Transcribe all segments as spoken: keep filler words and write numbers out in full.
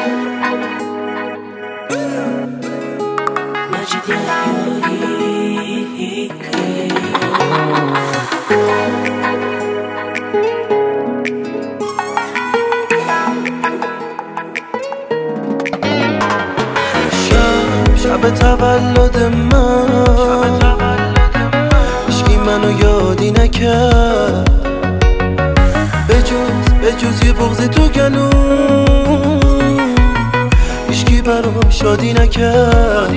شب تولد من هیچکی منو یادی نکرد، بجز بجز یه بغض تو گلوم هیچکی برام شادی نکرد.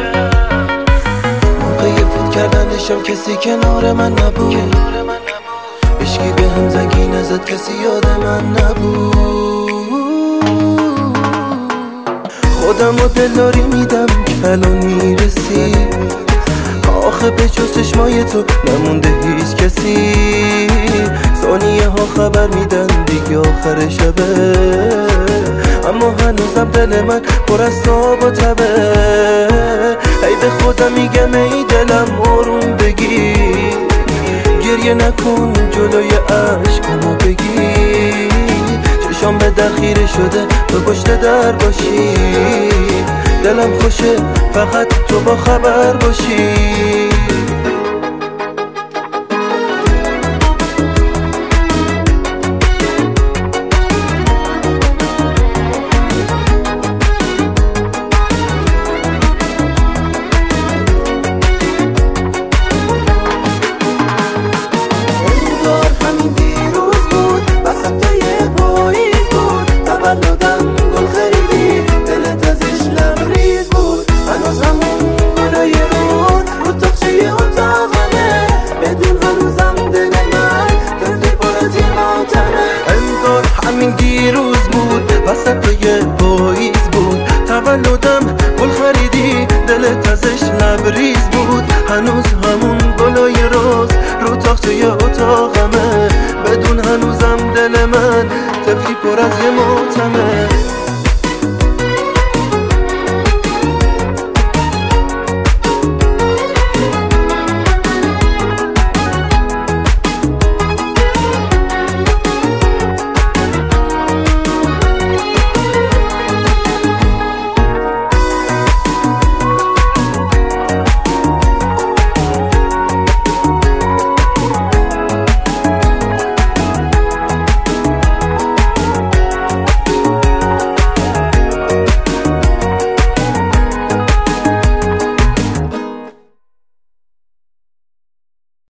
موقع فوت کردنشم کسی کنار من نبود، هیچکی به هم زنگی نزد، کسی یاد من نبود. خودم و دلداری میدم که الان میرسی، آخه به جز چشمای تو نمونده هیچ کسی. ثانیه ها خبر میدن دیگه آخر شبه، اما هنوزم دل من پر از تاب و تبه. ای به خودم میگم ای دلم آروم بگیر، گریه نکن جلوی عشقامو بگیر. چشام به در خیره شده تو پشت در باشی، دلم خوشه فقط تو با خبر باشی.